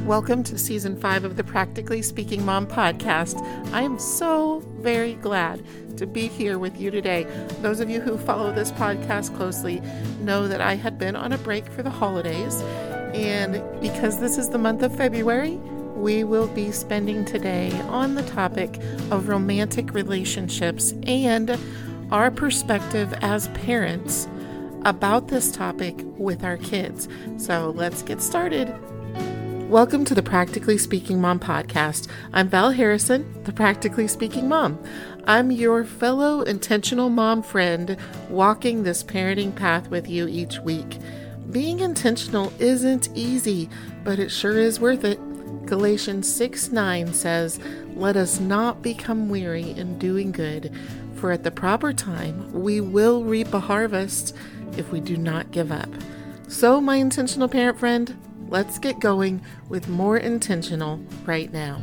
Welcome to Season 5 of the Practically Speaking Mom podcast. I am so very glad to be here with you today. Those of you who follow this podcast closely know that I had been on a break for the holidays, and because this is the month of February, we will be spending today on the topic of romantic relationships and our perspective as parents about this topic with our kids. So let's get started. Welcome to the Practically Speaking Mom podcast. I'm Val Harrison, the Practically Speaking Mom. I'm your fellow intentional mom friend walking this parenting path with you each week. Being intentional isn't easy, but it sure is worth it. Galatians 6:9 says, "Let us not become weary in doing good, for at the proper time we will reap a harvest if we do not give up." So, my intentional parent friend, let's get going with more intentional right now.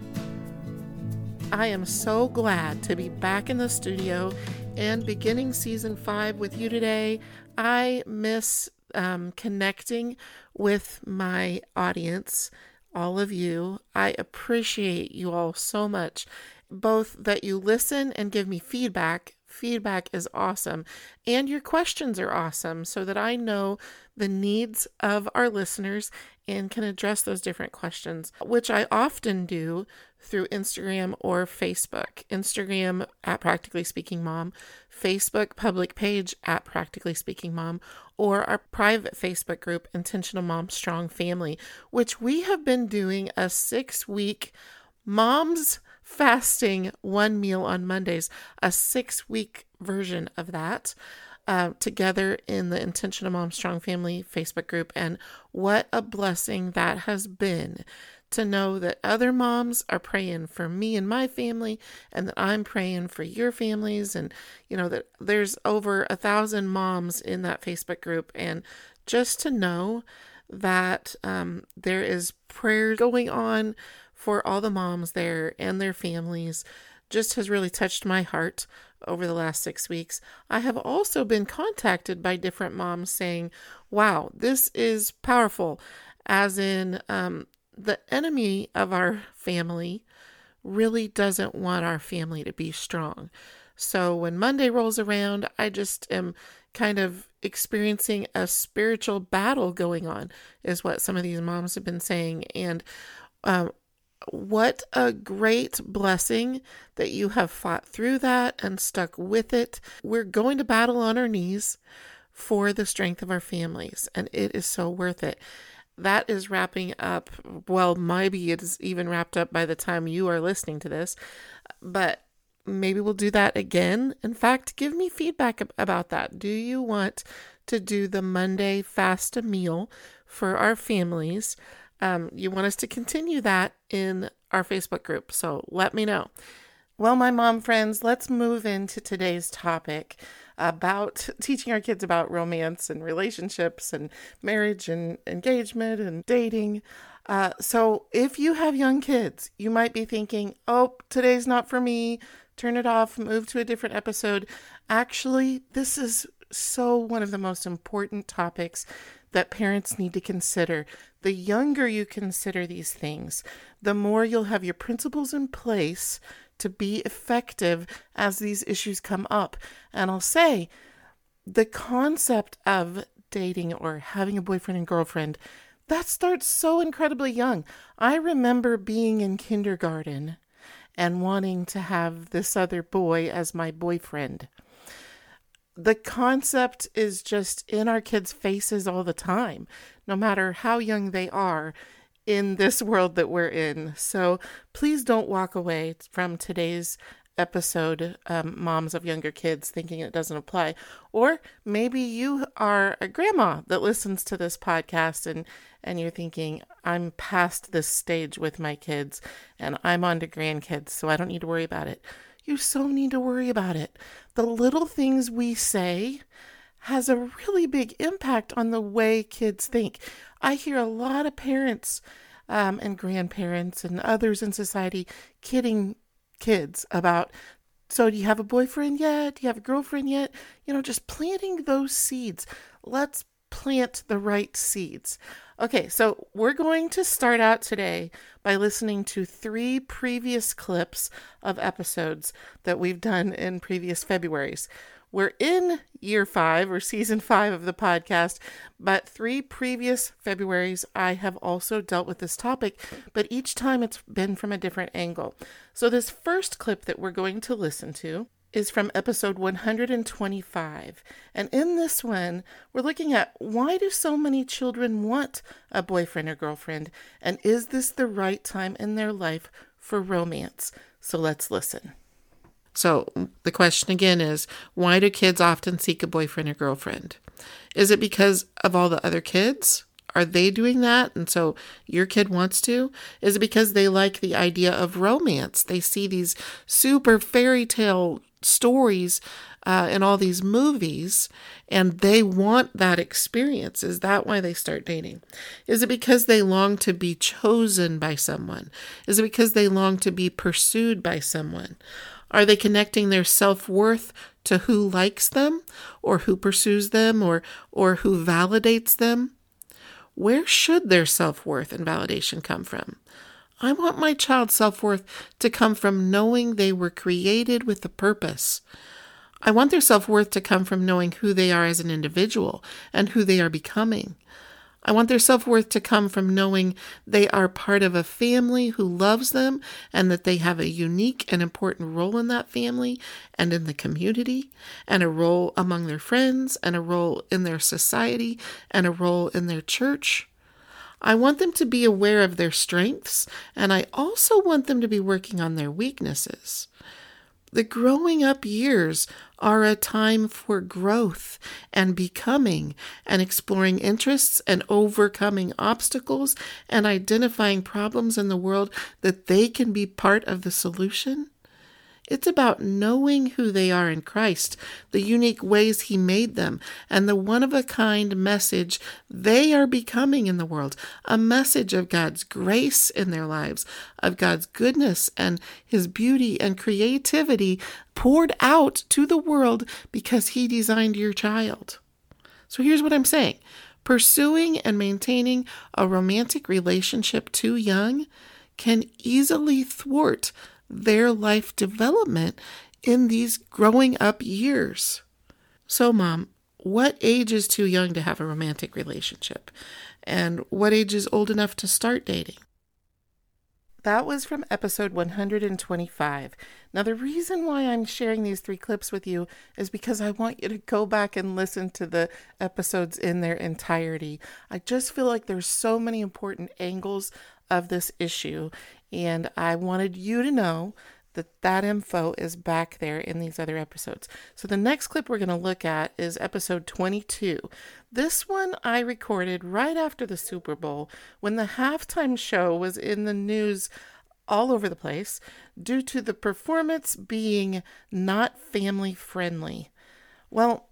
I am so glad to be back in the studio and beginning Season 5 with you today. I miss connecting with my audience, all of you. I appreciate you all so much, both that you listen and give me feedback. Feedback is awesome, and your questions are awesome so that I know the needs of our listeners and can address those different questions, which I often do through Instagram or Facebook. Instagram at Practically Speaking Mom, Facebook public page at Practically Speaking Mom, or our private Facebook group, Intentional Mom Strong Family, which we have been doing a 6-week Moms Fasting one meal on Mondays, a 6-week version of that, together in the Intentional Mom Strong Family Facebook group. And what a blessing that has been to know that other moms are praying for me and my family, and that I'm praying for your families. And, you know, that there's over 1,000 moms in that Facebook group. And just to know that there is prayer going on for all the moms there and their families just has really touched my heart over the last 6 weeks. I have also been contacted by different moms saying, wow, this is powerful, as in the enemy of our family really doesn't want our family to be strong. So when Monday rolls around, I just am kind of experiencing a spiritual battle going on, is what some of these moms have been saying. And what a great blessing that you have fought through that and stuck with it. We're going to battle on our knees for the strength of our families, and it is so worth it. That is wrapping up. Well, maybe it is even wrapped up by the time you are listening to this, but maybe we'll do that again. In fact, give me feedback about that. Do you want to do the Monday fast a meal for our families? You want us to continue that in our Facebook group, so let me know. Well, my mom friends, let's move into today's topic about teaching our kids about romance and relationships and marriage and engagement and dating. So if you have young kids, you might be thinking, oh, today's not for me. Turn it off, move to a different episode. Actually, this is so one of the most important topics that parents need to consider. The younger you consider these things, the more you'll have your principles in place to be effective as these issues come up. And I'll say, the concept of dating or having a boyfriend and girlfriend, that starts so incredibly young. I remember being in kindergarten and wanting to have this other boy as my boyfriend. The concept is just in our kids' faces all the time, no matter how young they are in this world that we're in. So please don't walk away from today's episode, moms of younger kids, thinking it doesn't apply. Or maybe you are a grandma that listens to this podcast and you're thinking, I'm past this stage with my kids and I'm on to grandkids, so I don't need to worry about it. You so need to worry about it. The little things we say has a really big impact on the way kids think. I hear a lot of parents and grandparents and others in society kidding kids about, so do you have a boyfriend yet? Do you have a girlfriend yet? You know, just planting those seeds. Let's plant the right seeds. Okay, so we're going to start out today by listening to 3 previous clips of episodes that we've done in previous Februaries. We're in year 5 or season 5 of the podcast, but 3 previous Februaries I have also dealt with this topic, but each time it's been from a different angle. So this first clip that we're going to listen to is from episode 125. And in this one, we're looking at why do so many children want a boyfriend or girlfriend? And is this the right time in their life for romance? So let's listen. So the question again is, why do kids often seek a boyfriend or girlfriend? Is it because of all the other kids? Are they doing that? And so your kid wants to? Is it because they like the idea of romance? They see these super fairy tale stories in all these movies, and they want that experience. Is that why they start dating? Is it because they long to be chosen by someone? Is it because they long to be pursued by someone? Are they connecting their self-worth to who likes them or who pursues them or who validates them? Where should their self-worth and validation come from? I want my child's self-worth to come from knowing they were created with a purpose. I want their self-worth to come from knowing who they are as an individual and who they are becoming. I want their self-worth to come from knowing they are part of a family who loves them and that they have a unique and important role in that family and in the community, and a role among their friends, and a role in their society, and a role in their church. I want them to be aware of their strengths, and I also want them to be working on their weaknesses. The growing up years are a time for growth and becoming and exploring interests and overcoming obstacles and identifying problems in the world that they can be part of the solution. It's about knowing who they are in Christ, the unique ways He made them, and the one-of-a-kind message they are becoming in the world, a message of God's grace in their lives, of God's goodness and His beauty and creativity poured out to the world because He designed your child. So here's what I'm saying. Pursuing and maintaining a romantic relationship too young can easily thwart their life development in these growing up years. So, Mom, what age is too young to have a romantic relationship? And what age is old enough to start dating? That was from episode 125. Now, the reason why I'm sharing these 3 clips with you is because I want you to go back and listen to the episodes in their entirety. I just feel like there's so many important angles of this issue, and I wanted you to know that that info is back there in these other episodes. So the next clip we're going to look at is episode 22. This one I recorded right after the Super Bowl when the halftime show was in the news all over the place due to the performance being not family friendly. Well,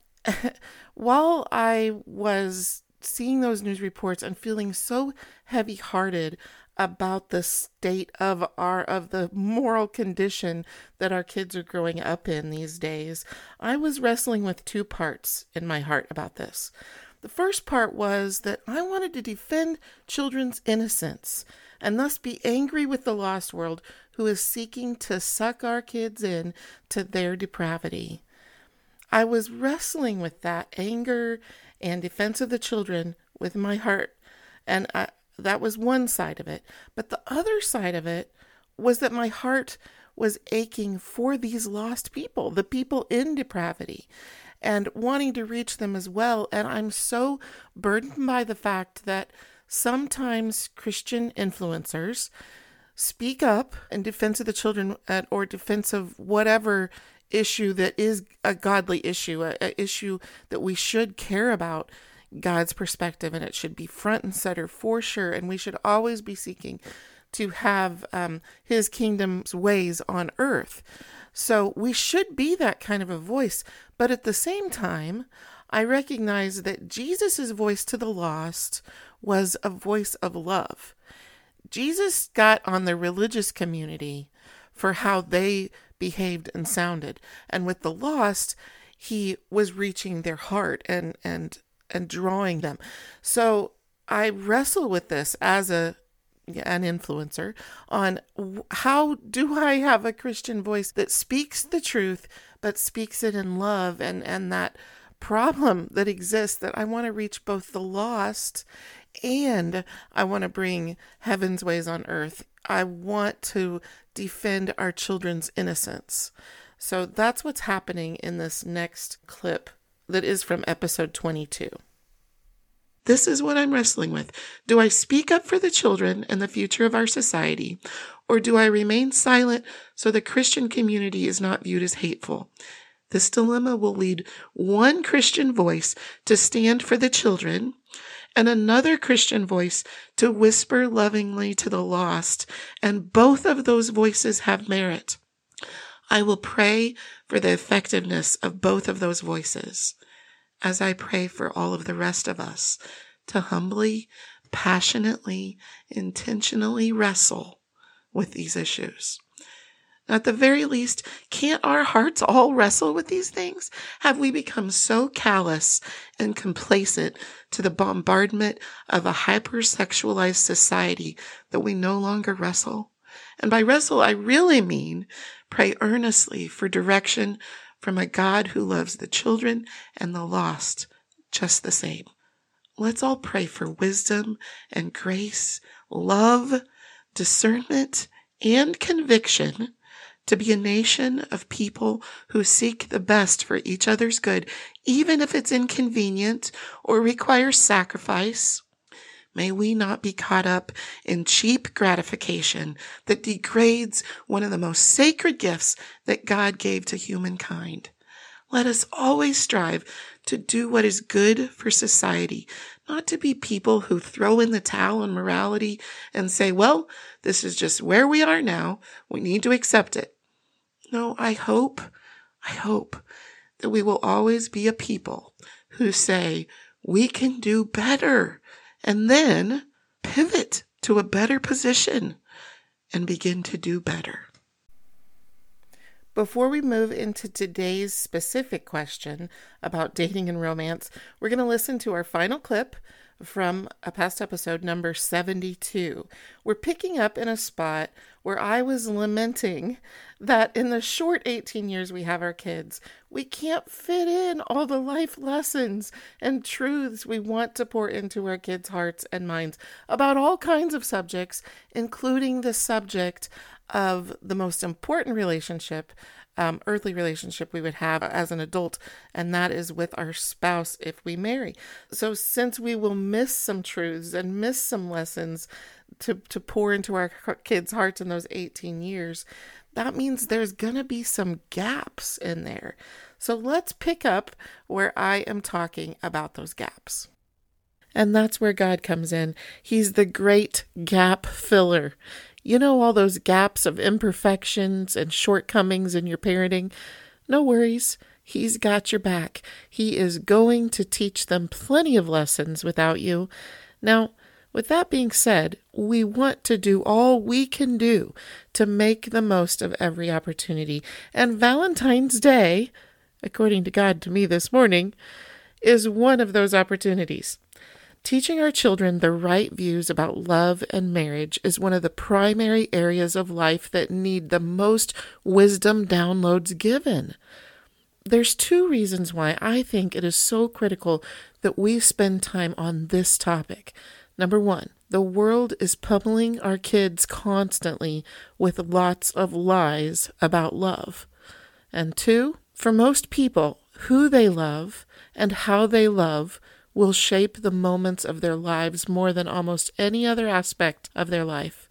while I was seeing those news reports and feeling so heavy-hearted about the state of the moral condition that our kids are growing up in these days, I was wrestling with 2 parts in my heart about this. The first part was that I wanted to defend children's innocence and thus be angry with the lost world who is seeking to suck our kids in to their depravity. I was wrestling with that anger and defense of the children with my heart, and that was one side of it. But the other side of it was that my heart was aching for these lost people, the people in depravity, and wanting to reach them as well. And I'm so burdened by the fact that sometimes Christian influencers speak up in defense of the children or defense of whatever issue that is a godly issue, an issue that we should care about God's perspective, and it should be front and center for sure. And we should always be seeking to have His kingdom's ways on earth. So we should be that kind of a voice. But at the same time, I recognize that Jesus' voice to the lost was a voice of love. Jesus got on the religious community for how they behaved and sounded. And with the lost, He was reaching their heart and and drawing them. So I wrestle with this as an influencer on how do I have a Christian voice that speaks the truth, but speaks it in love, and that problem that exists that I want to reach both the lost and I want to bring heaven's ways on earth. I want to defend our children's innocence. So that's what's happening in this next clip that is from episode 22. This is what I'm wrestling with. Do I speak up for the children and the future of our society, or do I remain silent so the Christian community is not viewed as hateful? This dilemma will lead one Christian voice to stand for the children and another Christian voice to whisper lovingly to the lost, and both of those voices have merit. I will pray for the effectiveness of both of those voices, as I pray for all of the rest of us to humbly, passionately, intentionally wrestle with these issues. At the very least, can't our hearts all wrestle with these things? Have we become so callous and complacent to the bombardment of a hypersexualized society that we no longer wrestle? And by wrestle, I really mean pray earnestly for direction from a God who loves the children and the lost just the same. Let's all pray for wisdom and grace, love, discernment, and conviction to be a nation of people who seek the best for each other's good, even if it's inconvenient or requires sacrifice. May we not be caught up in cheap gratification that degrades one of the most sacred gifts that God gave to humankind. Let us always strive to do what is good for society, not to be people who throw in the towel on morality and say, well, this is just where we are now. We need to accept it. No, I hope that we will always be a people who say, we can do better, and then pivot to a better position and begin to do better. Before we move into today's specific question about dating and romance, we're going to listen to our final clip from a past episode, number 72. We're picking up in a spot where I was lamenting that in the short 18 years we have our kids, we can't fit in all the life lessons and truths we want to pour into our kids' hearts and minds about all kinds of subjects, including the subject of the most important relationship, earthly relationship we would have as an adult, and that is with our spouse if we marry. So since we will miss some truths and miss some lessons to pour into our kids' hearts in those 18 years, that means there's going to be some gaps in there. So let's pick up where I am talking about those gaps. And that's where God comes in. He's the great gap filler. You know, all those gaps of imperfections and shortcomings in your parenting? No worries. He's got your back. He is going to teach them plenty of lessons without you. Now, with that being said, we want to do all we can do to make the most of every opportunity. And Valentine's Day, according to God to me this morning, is one of those opportunities. Teaching our children the right views about love and marriage is one of the primary areas of life that need the most wisdom downloads given. There's two reasons why I think it is so critical that we spend time on this topic. Number one, the world is pummeling our kids constantly with lots of lies about love. And two, for most people, who they love and how they love will shape the moments of their lives more than almost any other aspect of their life.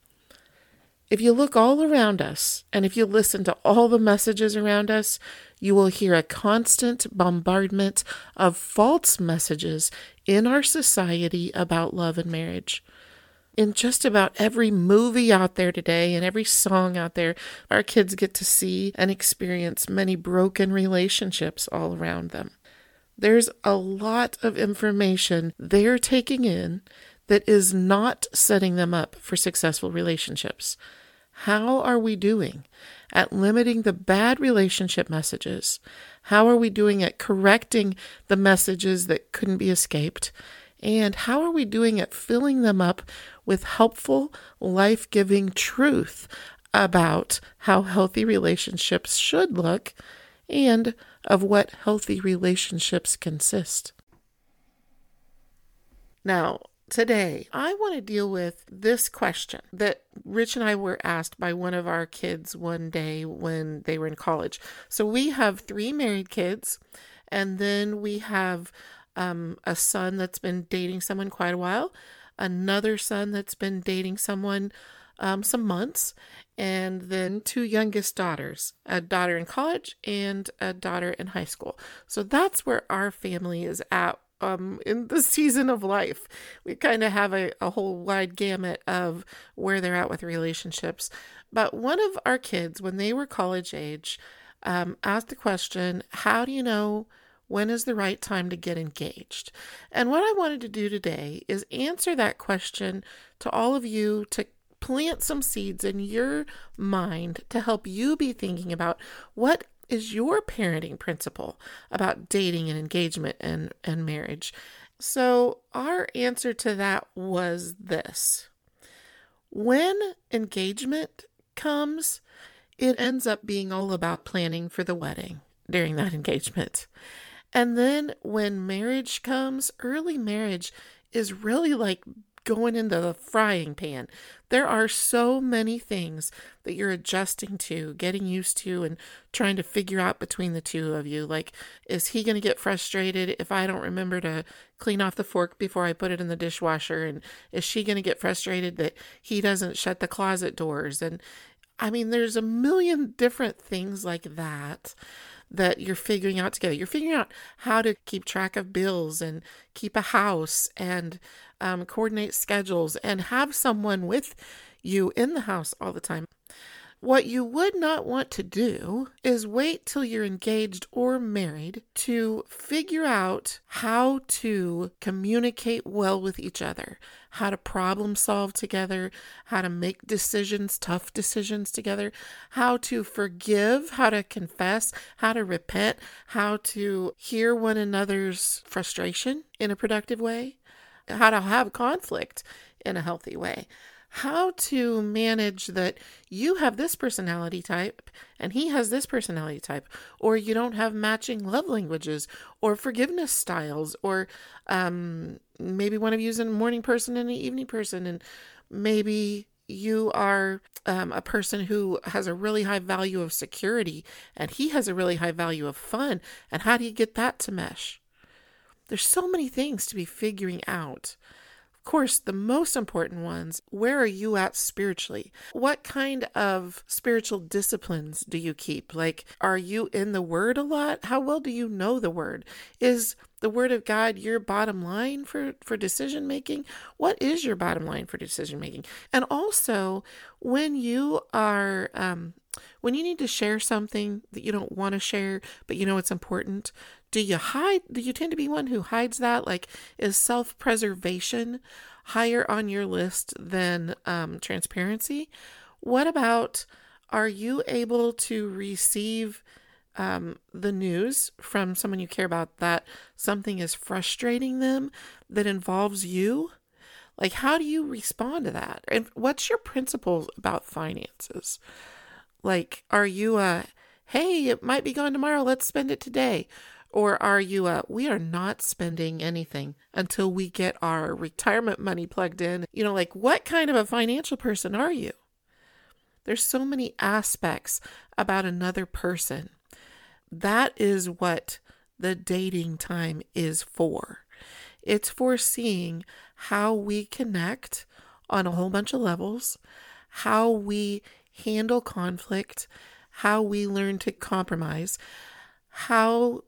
If you look all around us, and if you listen to all the messages around us, you will hear a constant bombardment of false messages in our society about love and marriage. In just about every movie out there today and every song out there, our kids get to see and experience many broken relationships all around them. There's a lot of information they're taking in that is not setting them up for successful relationships. How are we doing at limiting the bad relationship messages? How are we doing at correcting the messages that couldn't be escaped? And how are we doing at filling them up with helpful, life-giving truth about how healthy relationships should look and of what healthy relationships consist? Now, today, I want to deal with this question that Rich and I were asked by one of our kids one day when they were in college. So we have 3 married kids, and then we have a son that's been dating someone quite a while, another son that's been dating someone some months, and then 2 youngest daughters, a daughter in college and a daughter in high school. So that's where our family is at in the season of life. We kind of have a whole wide gamut of where they're at with relationships. But one of our kids, when they were college age, asked the question, how do you know when is the right time to get engaged? And what I wanted to do today is answer that question to all of you, to plant some seeds in your mind to help you be thinking about what is your parenting principle about dating and engagement and marriage. So our answer to that was this. When engagement comes, it ends up being all about planning for the wedding during that engagement. And then when marriage comes, early marriage is really like going into the frying pan. There are so many things that you're adjusting to, getting used to, and trying to figure out between the two of you. Like, is he going to get frustrated if I don't remember to clean off the fork before I put it in the dishwasher? And is she going to get frustrated that he doesn't shut the closet doors? And I mean, there's a million different things like that you're figuring out together. You're figuring out how to keep track of bills and keep a house and coordinate schedules and have someone with you in the house all the time. What you would not want to do is wait till you're engaged or married to figure out how to communicate well with each other, how to problem solve together, how to make decisions, tough decisions together, how to forgive, how to confess, how to repent, how to hear one another's frustration in a productive way, how to have conflict in a healthy way. How to manage that you have this personality type and he has this personality type, or you don't have matching love languages or forgiveness styles, or maybe one of you is a morning person and an evening person, and maybe you are a person who has a really high value of security and he has a really high value of fun, and how do you get that to mesh? There's so many things to be figuring out. Of course, the most important ones, where are you at spiritually? What kind of spiritual disciplines do you keep? Like, are you in the Word a lot? How well do you know the Word? Is the Word of God your bottom line for decision making? What is your bottom line for decision making? And also, when you are when you need to share something that you don't want to share, but you know it's important, do you hide? Do you tend to be one who hides that? Like, is self-preservation higher on your list than transparency? What about, are you able to receive the news from someone you care about that something is frustrating them that involves you? Like, how do you respond to that? And what's your principles about finances? Like, are you hey, it might be gone tomorrow, let's spend it today? Or are you we are not spending anything until we get our retirement money plugged in? You know, like, what kind of a financial person are you? There's so many aspects about another person. That is what the dating time is for. It's for seeing how we connect on a whole bunch of levels, how we handle conflict, how we learn to compromise, how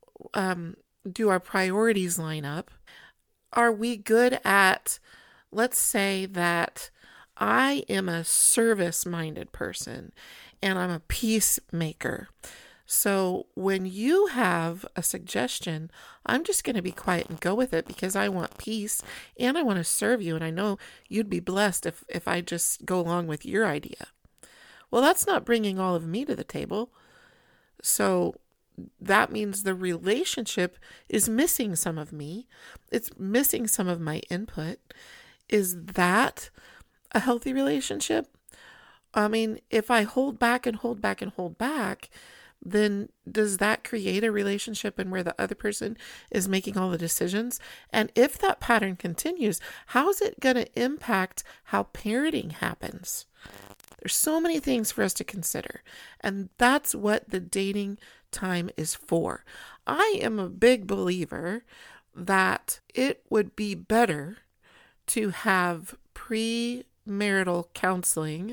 do our priorities line up? Are we good at, let's say that I am a service-minded person and I'm a peacemaker. So when you have a suggestion, I'm just going to be quiet and go with it because I want peace and I want to serve you. And I know you'd be blessed if I just go along with your idea. Well, that's not bringing all of me to the table. So that means the relationship is missing some of me. It's missing some of my input. Is that a healthy relationship? I mean, if I hold back and hold back and hold back, then does that create a relationship in where the other person is making all the decisions? And if that pattern continues, how is it going to impact how parenting happens? There's so many things for us to consider, and that's what the dating time is for. I am a big believer that it would be better to have premarital counseling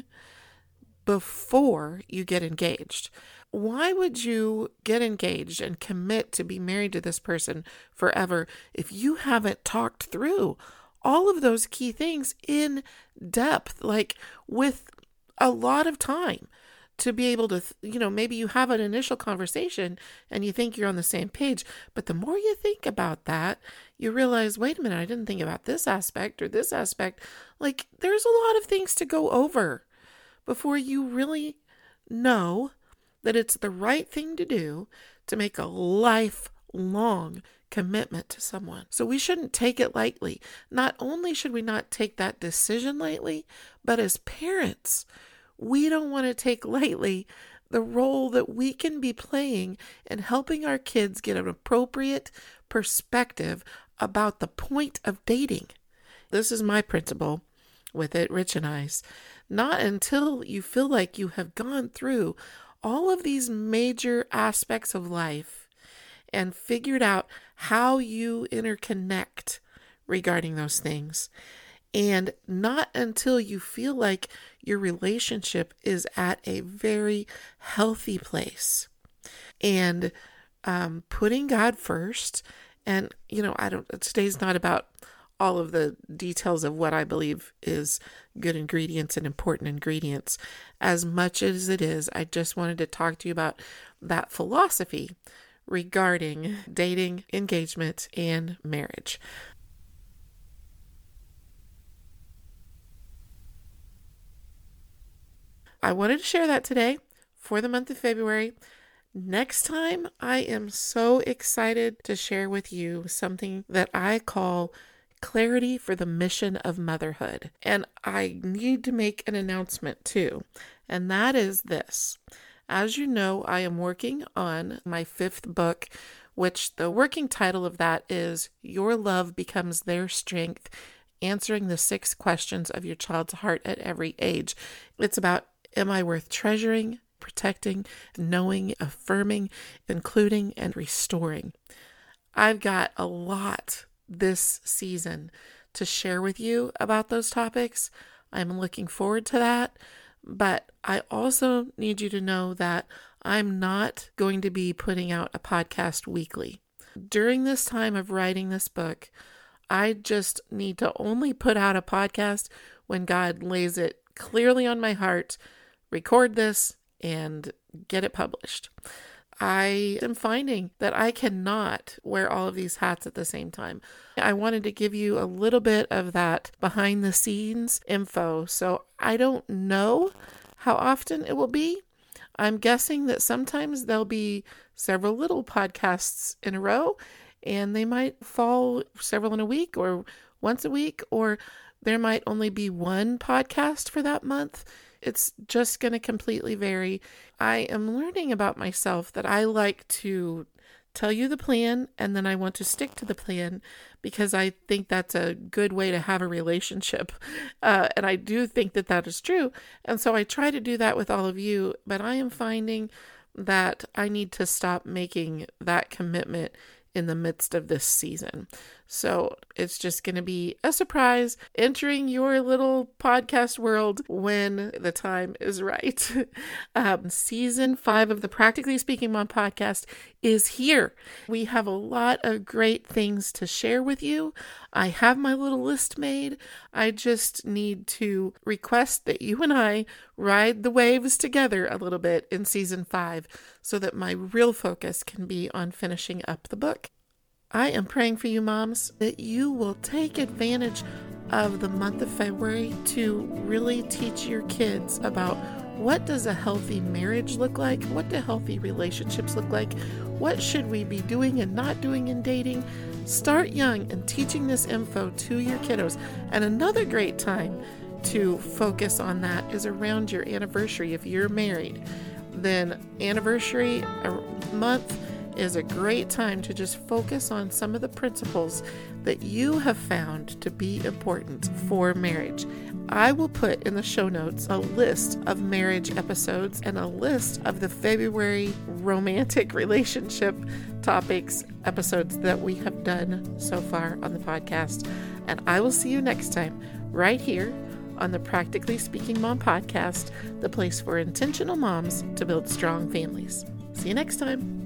before you get engaged. Why would you get engaged and commit to be married to this person forever if you haven't talked through all of those key things in depth, like with a lot of time to be able to, maybe you have an initial conversation and you think you're on the same page, but the more you think about that, you realize, wait a minute, I didn't think about this aspect or this aspect. Like, there's a lot of things to go over before you really know that it's the right thing to do to make a lifelong commitment to someone. So we shouldn't take it lightly. Not only should we not take that decision lightly, but as parents, we don't want to take lightly the role that we can be playing in helping our kids get an appropriate perspective about the point of dating. This is my principle with it, Rich and I's. Not until you feel like you have gone through all of these major aspects of life and figured out how you interconnect regarding those things. And not until you feel like your relationship is at a very healthy place. And putting God first. And, today's not about all of the details of what I believe is good ingredients and important ingredients. As much as it is, I just wanted to talk to you about that philosophy regarding dating, engagement, and marriage. I wanted to share that today for the month of February. Next time, I am so excited to share with you something that I call clarity for the mission of motherhood. And I need to make an announcement too, and that is this. As you know, I am working on my 5th book, which the working title of that is Your Love Becomes Their Strength, Answering the 6 Questions of Your Child's Heart at Every Age. It's about, am I worth treasuring, protecting, knowing, affirming, including, and restoring? I've got a lot this season to share with you about those topics. I'm looking forward to that, but I also need you to know that I'm not going to be putting out a podcast weekly. During this time of writing this book, I just need to only put out a podcast when God lays it clearly on my heart, record this, and get it published. I am finding that I cannot wear all of these hats at the same time. I wanted to give you a little bit of that behind the scenes info. So I don't know how often it will be. I'm guessing that sometimes there'll be several little podcasts in a row, and they might fall several in a week or once a week, or there might only be one podcast for that month. It's just going to completely vary. I am learning about myself that I like to tell you the plan, and then I want to stick to the plan because I think that's a good way to have a relationship. And I do think that that is true. And so I try to do that with all of you, but I am finding that I need to stop making that commitment in the midst of this season. So it's just going to be a surprise entering your little podcast world when the time is right. Season 5 of the Practically Speaking Mom podcast is here. We have a lot of great things to share with you. I have my little list made. I just need to request that you and I ride the waves together a little bit in season 5 so that my real focus can be on finishing up the book. I am praying for you, moms, that you will take advantage of the month of February to really teach your kids about what does a healthy marriage look like? What do healthy relationships look like? What should we be doing and not doing in dating? Start young and teaching this info to your kiddos. And another great time to focus on that is around your anniversary. If you're married, then anniversary month is a great time to just focus on some of the principles that you have found to be important for marriage. I will put in the show notes a list of marriage episodes and a list of the February romantic relationship topics episodes that we have done so far on the podcast. And I will see you next time right here on the Practically Speaking Mom podcast, the place for intentional moms to build strong families. See you next time.